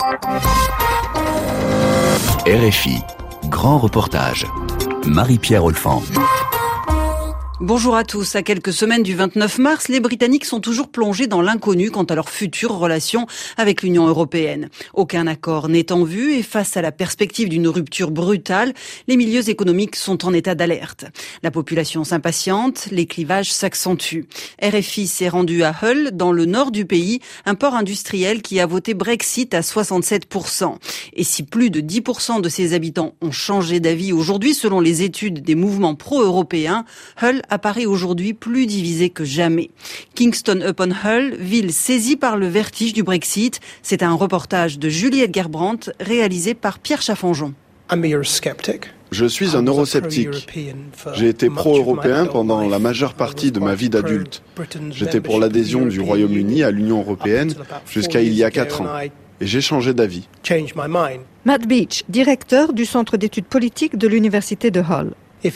RFI, grand reportage. Marie-Pierre Olfan. Bonjour à tous. À quelques semaines du 29 mars, les Britanniques sont toujours plongés dans l'inconnu quant à leurs futures relations avec l'Union européenne. Aucun accord n'est en vue et face à la perspective d'une rupture brutale, les milieux économiques sont en état d'alerte. La population s'impatiente, les clivages s'accentuent. RFI s'est rendu à Hull, dans le nord du pays, un port industriel qui a voté Brexit à 67%. Et si plus de 10% de ses habitants ont changé d'avis aujourd'hui, selon les études des mouvements pro-européens, Hull apparaît aujourd'hui plus divisé que jamais. Kingston-upon-Hull, ville saisie par le vertige du Brexit, c'est un reportage de Juliette Gerbrandt réalisé par Pierre Chaffanjon. Je suis un eurosceptique. J'ai été pro-européen pendant la majeure partie de ma vie d'adulte. J'étais pour l'adhésion du Royaume-Uni à l'Union européenne jusqu'à il y a 4 ans. Et j'ai changé d'avis. Matt Beach, directeur du Centre d'études politiques de l'Université de Hull.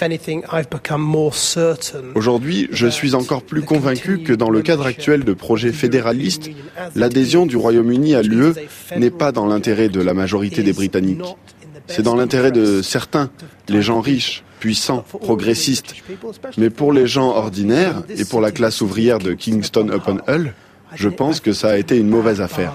Aujourd'hui, je suis encore plus convaincu que dans le cadre actuel de projets fédéralistes, l'adhésion du Royaume-Uni à l'UE n'est pas dans l'intérêt de la majorité des Britanniques. C'est dans l'intérêt de certains, les gens riches, puissants, progressistes. Mais pour les gens ordinaires et pour la classe ouvrière de Kingston-upon-Hull, je pense que ça a été une mauvaise affaire.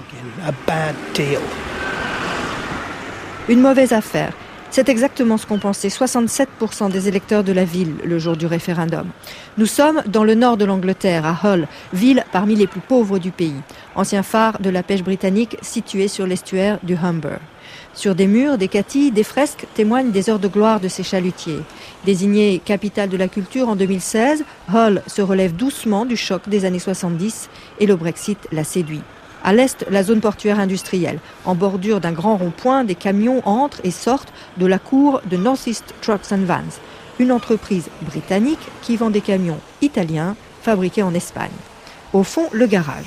Une mauvaise affaire. C'est exactement ce qu'ont pensé 67% des électeurs de la ville le jour du référendum. Nous sommes dans le nord de l'Angleterre, à Hull, ville parmi les plus pauvres du pays, ancien phare de la pêche britannique situé sur l'estuaire du Humber. Sur des murs, des catties, des fresques témoignent des heures de gloire de ces chalutiers. Désignée capitale de la culture en 2016, Hull se relève doucement du choc des années 70 et le Brexit la séduit. À l'est, la zone portuaire industrielle. En bordure d'un grand rond-point, des camions entrent et sortent de la cour de North East Trucks and Vans, une entreprise britannique qui vend des camions italiens fabriqués en Espagne. Au fond, le garage.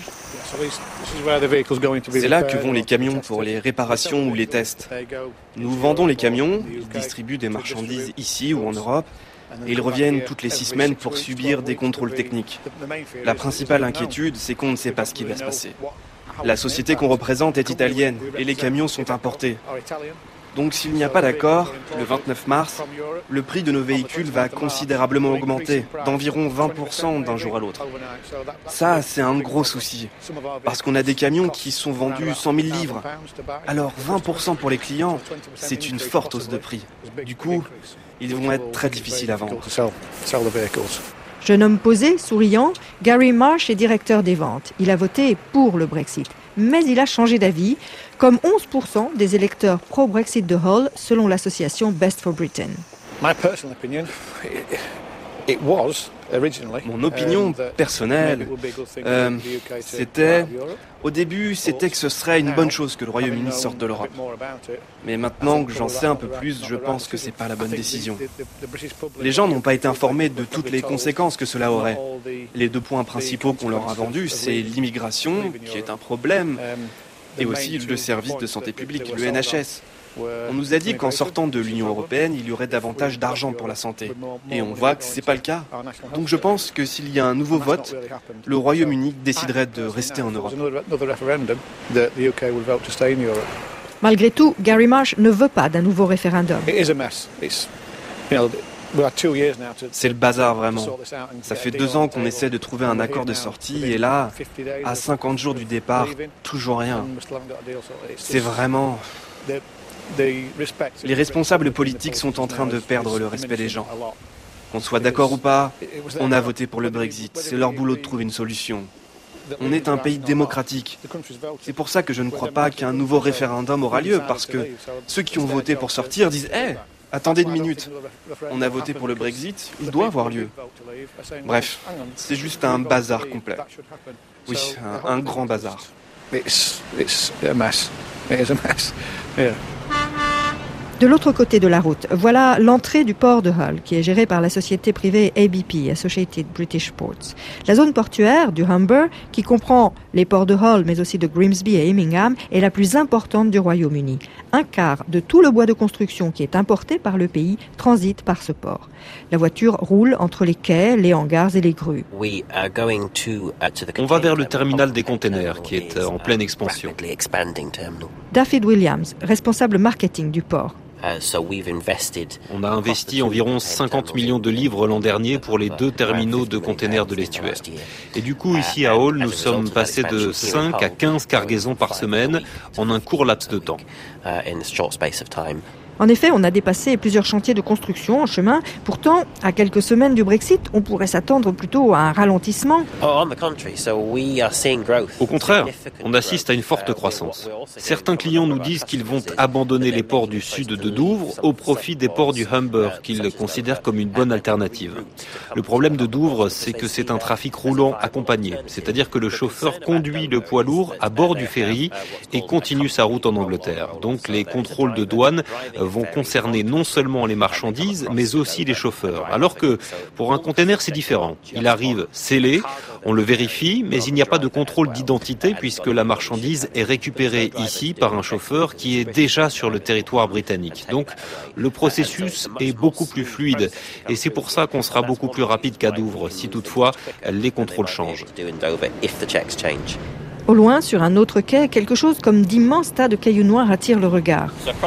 C'est là que vont les camions pour les réparations ou les tests. Nous vendons les camions, ils distribuent des marchandises ici ou en Europe, et ils reviennent toutes les 6 semaines pour subir des contrôles techniques. La principale inquiétude, c'est qu'on ne sait pas ce qui va se passer. La société qu'on représente est italienne et les camions sont importés. Donc s'il n'y a pas d'accord, le 29 mars, le prix de nos véhicules va considérablement augmenter, d'environ 20% d'un jour à l'autre. Ça, c'est un gros souci, parce qu'on a des camions qui sont vendus 100 000 livres. Alors 20% pour les clients, c'est une forte hausse de prix. Du coup, ils vont être très difficiles à vendre. Jeune homme posé, souriant, Gary Marsh est directeur des ventes. Il a voté pour le Brexit. Mais il a changé d'avis, comme 11% des électeurs pro-Brexit de Hull, selon l'association Best for Britain. Mon opinion personnelle, c'était... Au début, c'était que ce serait une bonne chose que le Royaume-Uni sorte de l'Europe. Mais maintenant que j'en sais un peu plus, je pense que c'est pas la bonne décision. Les gens n'ont pas été informés de toutes les conséquences que cela aurait. Les 2 points principaux qu'on leur a vendus, c'est l'immigration, qui est un problème, et aussi le service de santé publique, le NHS. On nous a dit qu'en sortant de l'Union européenne, il y aurait davantage d'argent pour la santé. Et on voit que ce n'est pas le cas. Donc je pense que s'il y a un nouveau vote, le Royaume-Uni déciderait de rester en Europe. Malgré tout, Gary Marsh ne veut pas d'un nouveau référendum. C'est le bazar vraiment. Ça fait 2 ans qu'on essaie de trouver un accord de sortie et là, à 50 jours du départ, toujours rien. C'est vraiment... Les responsables politiques sont en train de perdre le respect des gens. Qu'on soit d'accord ou pas, on a voté pour le Brexit. C'est leur boulot de trouver une solution. On est un pays démocratique. C'est pour ça que je ne crois pas qu'un nouveau référendum aura lieu, parce que ceux qui ont voté pour sortir disent « Hé, attendez une minute, on a voté pour le Brexit, il doit avoir lieu. » Bref, c'est juste un bazar complet. Oui, un grand bazar. De l'autre côté de la route, voilà l'entrée du port de Hull, qui est géré par la société privée ABP, Associated British Ports. La zone portuaire du Humber, qui comprend les ports de Hull, mais aussi de Grimsby et Immingham, est la plus importante du Royaume-Uni. un quart de tout le bois de construction qui est importé par le pays transite par ce port. La voiture roule entre les quais, les hangars et les grues. On va vers le terminal des containers qui est en pleine expansion. David Williams, responsable marketing du port. On a investi environ 50 millions de livres l'an dernier pour les 2 terminaux de containers de l'estuaire. Et du coup, ici à Hull, nous sommes passés de 5 à 15 cargaisons par semaine en un court laps de temps. En effet, on a dépassé plusieurs chantiers de construction en chemin. Pourtant, à quelques semaines du Brexit, on pourrait s'attendre plutôt à un ralentissement. Au contraire, on assiste à une forte croissance. Certains clients nous disent qu'ils vont abandonner les ports du sud de Douvres au profit des ports du Humber, qu'ils considèrent comme une bonne alternative. Le problème de Douvres, c'est que c'est un trafic roulant accompagné, c'est-à-dire que le chauffeur conduit le poids lourd à bord du ferry et continue sa route en Angleterre. Donc les contrôles de douane vont concerner non seulement les marchandises, mais aussi les chauffeurs. Alors que pour un container, c'est différent. Il arrive scellé, on le vérifie, mais il n'y a pas de contrôle d'identité puisque la marchandise est récupérée ici par un chauffeur qui est déjà sur le territoire britannique. Donc le processus est beaucoup plus fluide et c'est pour ça qu'on sera beaucoup plus rapide qu'à Douvres, si toutefois les contrôles changent. Au loin, sur un autre quai, quelque chose comme d'immenses tas de cailloux noirs attire le regard.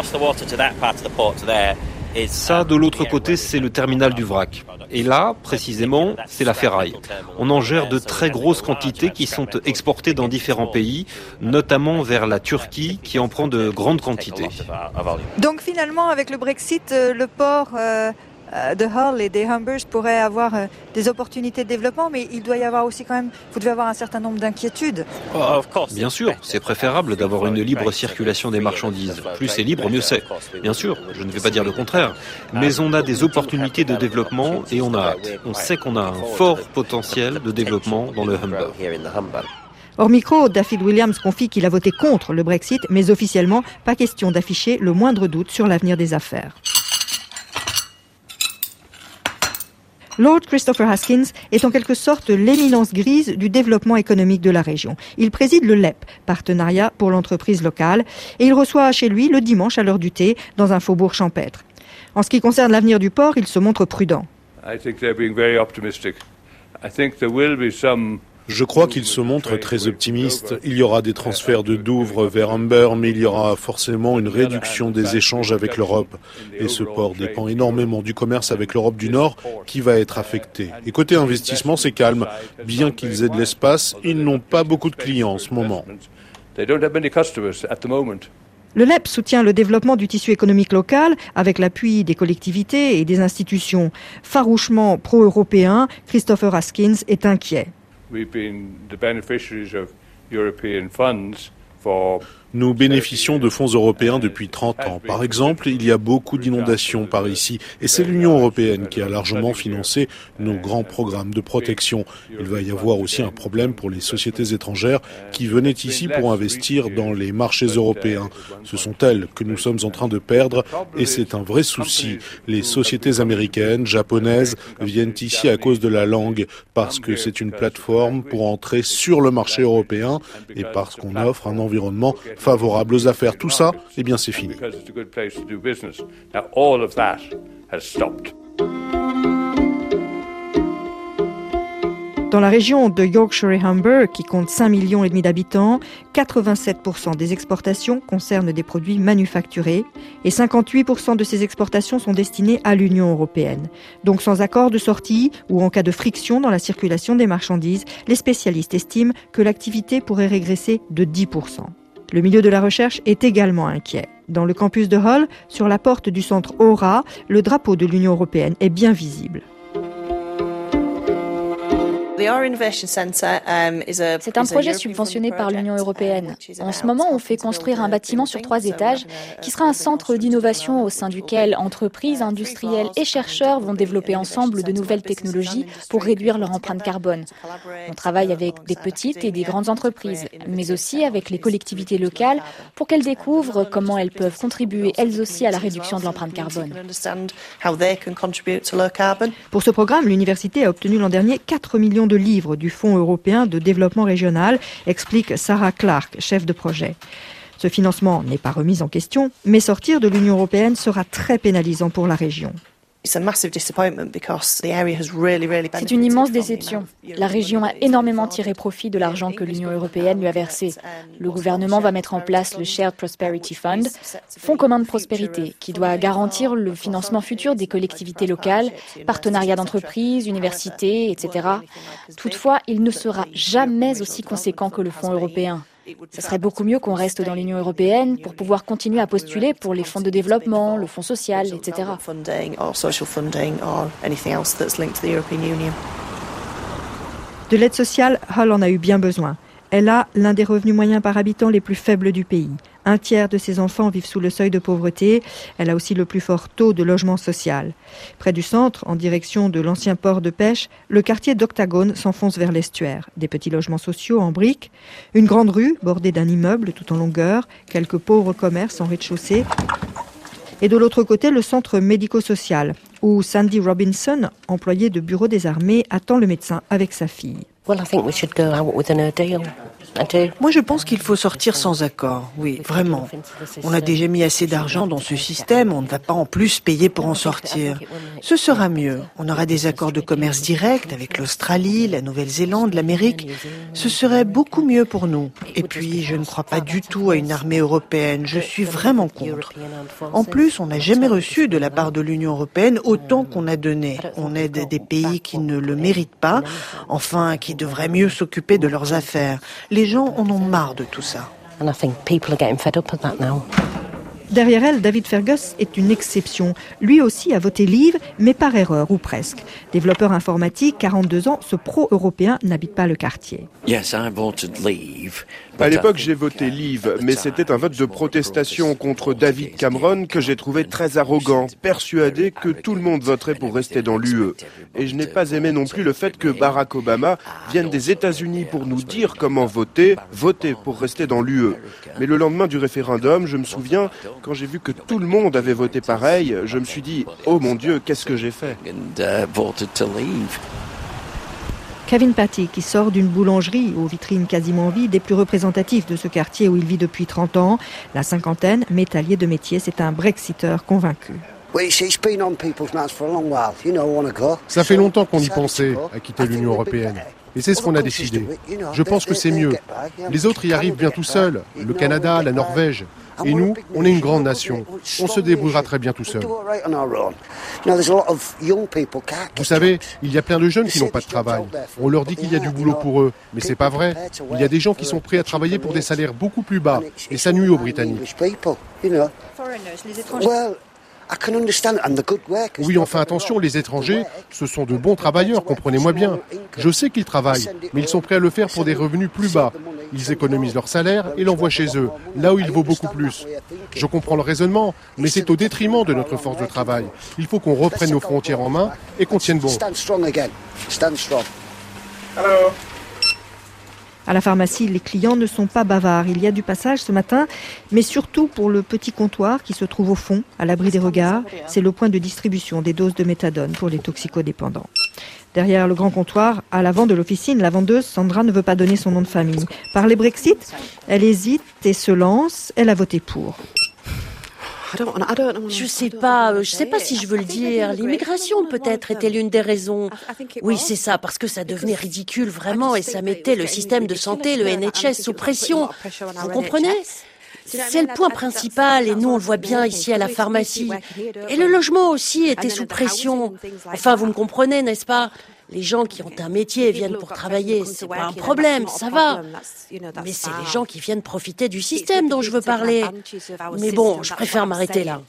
Ça, de l'autre côté, c'est le terminal du vrac. Et là, précisément, c'est la ferraille. On en gère de très grosses quantités qui sont exportées dans différents pays, notamment vers la Turquie, qui en prend de grandes quantités. Donc finalement, avec le Brexit, le port de Hull et des Humbers pourraient avoir des opportunités de développement, mais il doit y avoir aussi quand même, vous devez avoir un certain nombre d'inquiétudes. Bien sûr, c'est préférable d'avoir une libre circulation des marchandises. Plus c'est libre, mieux c'est. Bien sûr, je ne vais pas dire le contraire. Mais on a des opportunités de développement et on a hâte. On sait qu'on a un fort potentiel de développement dans le Humber. Hors micro, David Williams confie qu'il a voté contre le Brexit, mais officiellement, pas question d'afficher le moindre doute sur l'avenir des affaires. Lord Christopher Haskins est en quelque sorte l'éminence grise du développement économique de la région. Il préside le LEP, partenariat pour l'entreprise locale, et il reçoit chez lui le dimanche à l'heure du thé dans un faubourg champêtre. En ce qui concerne l'avenir du port, il se montre prudent. Je crois qu'il se montre très optimiste. Il y aura des transferts de Douvres vers Humber, mais il y aura forcément une réduction des échanges avec l'Europe. Et ce port dépend énormément du commerce avec l'Europe du Nord qui va être affecté. Et côté investissement, c'est calme. Bien qu'ils aient de l'espace, ils n'ont pas beaucoup de clients en ce moment. Le LEP soutient le développement du tissu économique local avec l'appui des collectivités et des institutions. Farouchement pro-européen, Christopher Haskins est inquiet. Nous bénéficions de fonds européens depuis 30 ans. Par exemple, il y a beaucoup d'inondations par ici et c'est l'Union européenne qui a largement financé nos grands programmes de protection. Il va y avoir aussi un problème pour les sociétés étrangères qui venaient ici pour investir dans les marchés européens. Ce sont elles que nous sommes en train de perdre et c'est un vrai souci. Les sociétés américaines, japonaises viennent ici à cause de la langue, parce que c'est une plateforme pour entrer sur le marché européen et parce qu'on offre un environnement favorable aux affaires. Tout ça, eh bien, c'est fini. Dans la région de Yorkshire et Humber, qui compte 5,5 millions d'habitants, 87% des exportations concernent des produits manufacturés et 58% de ces exportations sont destinées à l'Union européenne. Donc sans accord de sortie ou en cas de friction dans la circulation des marchandises, les spécialistes estiment que l'activité pourrait régresser de 10%. Le milieu de la recherche est également inquiet. Dans le campus de Hull, sur la porte du centre Aura, le drapeau de l'Union européenne est bien visible. C'est un projet subventionné par l'Union européenne. En ce moment, on fait construire un bâtiment sur 3 étages qui sera un centre d'innovation au sein duquel entreprises, industriels et chercheurs vont développer ensemble de nouvelles technologies pour réduire leur empreinte carbone. On travaille avec des petites et des grandes entreprises, mais aussi avec les collectivités locales pour qu'elles découvrent comment elles peuvent contribuer elles aussi à la réduction de l'empreinte carbone. Pour ce programme, l'université a obtenu l'an dernier 4 millions de livres du Fonds européen de développement régional, explique Sarah Clark, chef de projet. Ce financement n'est pas remis en question, mais sortir de l'Union européenne sera très pénalisant pour la région. C'est une immense déception. La région a énormément tiré profit de l'argent que l'Union européenne lui a versé. Le gouvernement va mettre en place le Shared Prosperity Fund, fonds commun de prospérité, qui doit garantir le financement futur des collectivités locales, partenariats d'entreprises, universités, etc. Toutefois, il ne sera jamais aussi conséquent que le fonds européen. Ce serait beaucoup mieux qu'on reste dans l'Union européenne pour pouvoir continuer à postuler pour les fonds de développement, le fonds social, etc. De l'aide sociale, Hull en a eu bien besoin. Elle a l'un des revenus moyens par habitant les plus faibles du pays. 1/3 de ses enfants vivent sous le seuil de pauvreté. Elle a aussi le plus fort taux de logement social. Près du centre, en direction de l'ancien port de pêche, le quartier d'Octagone s'enfonce vers l'estuaire. Des petits logements sociaux en briques, une grande rue bordée d'un immeuble tout en longueur, quelques pauvres commerces en rez-de-chaussée. Et de l'autre côté, le centre médico-social, où Sandy Robinson, employée de bureau des armées, attend le médecin avec sa fille. Moi, je pense qu'il faut sortir sans accord. Oui, vraiment. On a déjà mis assez d'argent dans ce système, on ne va pas en plus payer pour en sortir. Ce sera mieux. On aura des accords de commerce direct avec l'Australie, la Nouvelle-Zélande, l'Amérique. Ce serait beaucoup mieux pour nous. Et puis, je ne crois pas du tout à une armée européenne. Je suis vraiment contre. En plus, on n'a jamais reçu de la part de l'Union européenne autant qu'on a donné. On aide des pays qui ne le méritent pas, enfin, qui devraient mieux s'occuper de leurs affaires. Les gens en ont marre de tout ça. Derrière elle, David Fergus est une exception. Lui aussi a voté Leave, mais par erreur, ou presque. Développeur informatique, 42 ans, ce pro-européen n'habite pas le quartier. À l'époque, j'ai voté Leave, mais c'était un vote de protestation contre David Cameron que j'ai trouvé très arrogant, persuadé que tout le monde voterait pour rester dans l'UE. Et je n'ai pas aimé non plus le fait que Barack Obama vienne des États-Unis pour nous dire comment voter pour rester dans l'UE. Mais le lendemain du référendum, je me souviens, quand j'ai vu que tout le monde avait voté pareil, je me suis dit « Oh mon Dieu, qu'est-ce que j'ai fait ?» Kevin Patty, qui sort d'une boulangerie aux vitrines quasiment vides, des plus représentatifs de ce quartier où il vit depuis 30 ans. La cinquantaine, métallier de métier, c'est un Brexiteur convaincu. Ça fait longtemps qu'on y pensait, à quitter l'Union européenne. Et c'est ce qu'on a décidé. Je pense que c'est mieux. Les autres y arrivent bien tout seuls. Le Canada, la Norvège. Et nous, on est une grande nation. On se débrouillera très bien tout seul. Vous savez, il y a plein de jeunes qui n'ont pas de travail. On leur dit qu'il y a du boulot pour eux, mais c'est pas vrai. Il y a des gens qui sont prêts à travailler pour des salaires beaucoup plus bas, et ça nuit aux Britanniques. Oui, enfin attention, les étrangers, ce sont de bons travailleurs, comprenez-moi bien. Je sais qu'ils travaillent, mais ils sont prêts à le faire pour des revenus plus bas. Ils économisent leur salaire et l'envoient chez eux, là où il vaut beaucoup plus. Je comprends le raisonnement, mais c'est au détriment de notre force de travail. Il faut qu'on reprenne nos frontières en main et qu'on tienne bon. À la pharmacie, les clients ne sont pas bavards. Il y a du passage ce matin, mais surtout pour le petit comptoir qui se trouve au fond, à l'abri des regards. C'est le point de distribution des doses de méthadone pour les toxicodépendants. Derrière le grand comptoir, à l'avant de l'officine, la vendeuse Sandra ne veut pas donner son nom de famille. Par les Brexit, elle hésite et se lance. Elle a voté pour. Je sais pas si je veux le dire. L'immigration peut-être était l'une des raisons. Oui, c'est ça, parce que ça devenait ridicule vraiment et ça mettait le système de santé, le NHS, sous pression. Vous comprenez ? C'est le point principal et nous on le voit bien ici à la pharmacie. Et le logement aussi était sous pression. Enfin, vous me comprenez, n'est-ce pas ? Les gens qui ont un métier viennent pour travailler, c'est pas un problème, ça va. Mais c'est les gens qui viennent profiter du système dont je veux parler. Mais bon, je préfère m'arrêter là.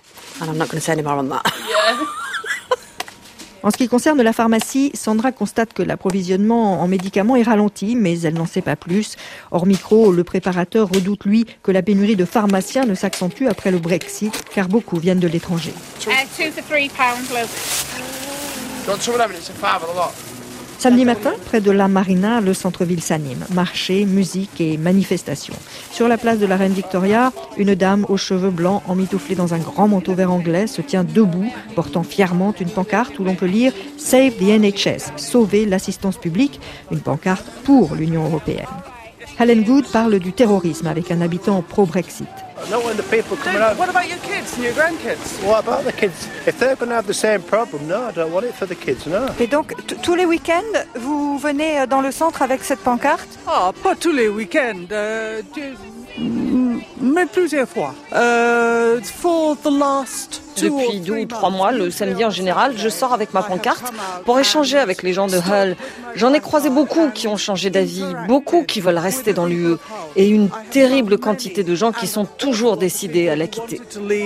En ce qui concerne la pharmacie, Sandra constate que l'approvisionnement en médicaments est ralenti, mais elle n'en sait pas plus. Hors micro, le préparateur redoute, lui, que la pénurie de pharmaciens ne s'accentue après le Brexit, car beaucoup viennent de l'étranger. Samedi matin, près de la Marina, le centre-ville s'anime. Marché, musique et manifestations. Sur la place de la Reine Victoria, une dame aux cheveux blancs emmitouflée dans un grand manteau vert anglais se tient debout, portant fièrement une pancarte où l'on peut lire « Save the NHS », sauver l'assistance publique, une pancarte pour l'Union européenne. Helen Good parle du terrorisme avec un habitant pro-Brexit. Not when the people coming out. What about your kids and your grandkids? What about the kids? If they're going to have the same problem, no, I don't want it for the kids, no. Et donc, tous les week-ends, vous venez dans le centre avec cette pancarte? Ah, pas tous les week-ends, mais plusieurs fois. For the last Depuis 2 ou 3 mois, le samedi en général, je sors avec ma pancarte pour échanger avec les gens de Hull. J'en ai croisé beaucoup qui ont changé d'avis, beaucoup qui veulent rester dans l'UE, et une terrible quantité de gens qui sont toujours décidés à la quitter.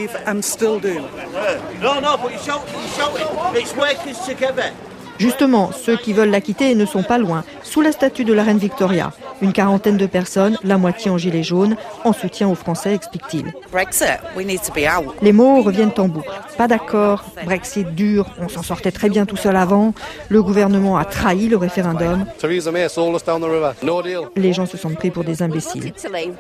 Justement, ceux qui veulent la quitter ne sont pas loin, sous la statue de la reine Victoria. Une quarantaine de personnes, la moitié en gilet jaune, en soutien aux Français, explique-t-il. Les mots reviennent en boucle. Pas d'accord, Brexit dur, on s'en sortait très bien tout seul avant, le gouvernement a trahi le référendum. Les gens se sentent pris pour des imbéciles.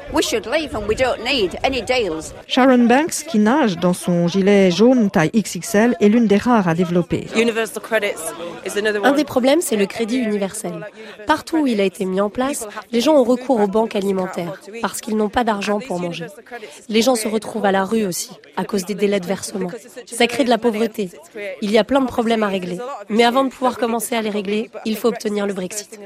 Sharon Banks, qui nage dans son gilet jaune taille XXL, est l'une des rares à développer. Un des problèmes, c'est le crédit universel. Partout où il a été mis en place, les gens ont recours aux banques alimentaires parce qu'ils n'ont pas d'argent pour manger. Les gens se retrouvent à la rue aussi, à cause des délais de versement. Ça crée de la pauvreté. Il y a plein de problèmes à régler. Mais avant de pouvoir commencer à les régler, il faut obtenir le Brexit.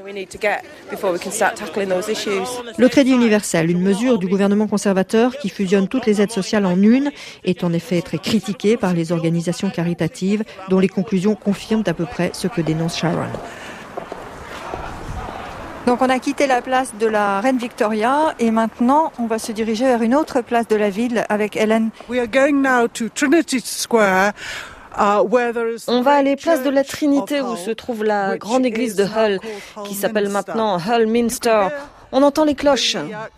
Le crédit universel, une mesure du gouvernement conservateur qui fusionne toutes les aides sociales en une, est en effet très critiquée par les organisations caritatives dont les conclusions confirment à peu près ce que dénonce Sharon. Donc on a quitté la place de la reine Victoria et maintenant on va se diriger vers une autre place de la ville avec Helen. We are going now to Trinity Square. On va aller place de la Trinité où se trouve la grande église de Hull qui s'appelle maintenant Hull Minster. On entend les cloches.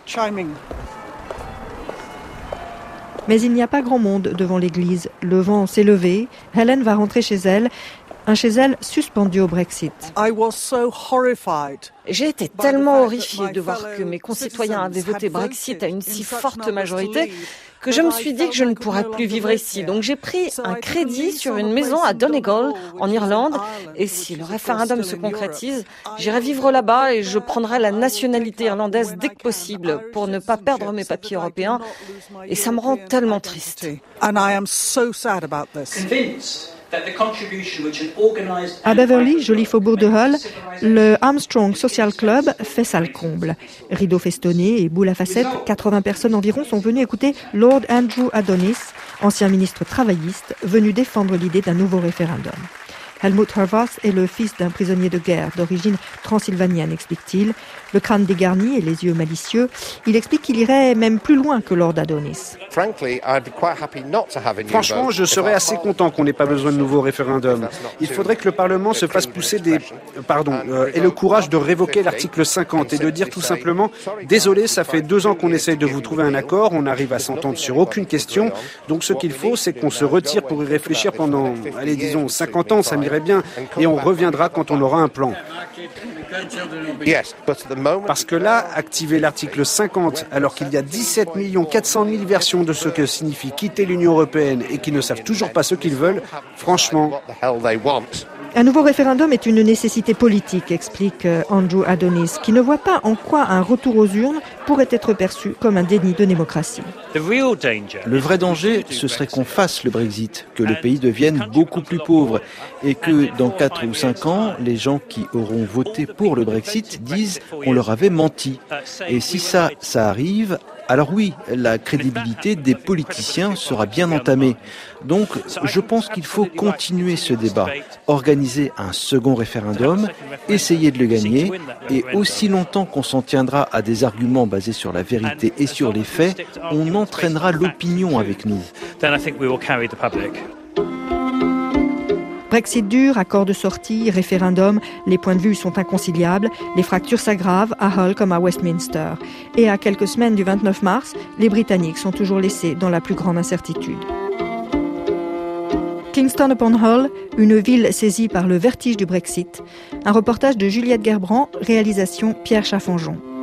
Mais il n'y a pas grand monde devant l'église. Le vent s'est levé. Helen va rentrer chez elle. Un chez elle suspendu au Brexit. J'ai été tellement horrifiée de voir que mes concitoyens avaient voté Brexit à une si forte majorité que je me suis dit que je ne pourrais plus vivre ici. Donc j'ai pris un crédit sur une maison à Donegal, en Irlande, et si le référendum se concrétise, j'irai vivre là-bas et je prendrai la nationalité irlandaise dès que possible pour ne pas perdre mes papiers européens. Et ça me rend tellement triste. À Beverly, joli faubourg de Hull, le Armstrong Social Club fait salle comble. Rideaux festonnés et boules à facettes, 80 personnes environ sont venues écouter Lord Andrew Adonis, ancien ministre travailliste, venu défendre l'idée d'un nouveau référendum. Helmut Hervas est le fils d'un prisonnier de guerre d'origine transylvanienne, explique-t-il. Le crâne dégarni et les yeux malicieux, il explique qu'il irait même plus loin que Lord Adonis. Franchement, je serais assez content qu'on n'ait pas besoin de nouveau référendum. Il faudrait que le Parlement se fasse pousser ait le courage de révoquer l'article 50 et de dire tout simplement « Désolé, ça fait 2 ans qu'on essaye de vous trouver un accord, on n'arrive à s'entendre sur aucune question, donc ce qu'il faut, c'est qu'on se retire pour y réfléchir pendant, disons, 50 ans, ça m'irait bien, et on reviendra quand on aura un plan. » Parce que là, activer l'article 50, alors qu'il y a 17 400 000 versions de ce que signifie quitter l'Union européenne et qui ne savent toujours pas ce qu'ils veulent, franchement... Un nouveau référendum est une nécessité politique, explique Andrew Adonis, qui ne voit pas en quoi un retour aux urnes pourrait être perçu comme un déni de démocratie. Le vrai danger, ce serait qu'on fasse le Brexit, que le pays devienne beaucoup plus pauvre et que dans 4 ou 5 ans, les gens qui auront voté pour le Brexit disent qu'on leur avait menti. Et si ça arrive, alors oui, la crédibilité des politiciens sera bien entamée. Donc, je pense qu'il faut continuer ce débat, organiser un second référendum, essayer de le gagner, et aussi longtemps qu'on s'en tiendra à des arguments basés sur la vérité et sur les faits, on entraînera l'opinion avec nous. Brexit dur, accord de sortie, référendum, les points de vue sont inconciliables, les fractures s'aggravent à Hull comme à Westminster. Et à quelques semaines du 29 mars, les Britanniques sont toujours laissés dans la plus grande incertitude. Kingston upon Hull, une ville saisie par le vertige du Brexit. Un reportage de Juliette Gerbrand, réalisation Pierre Chaffanjon.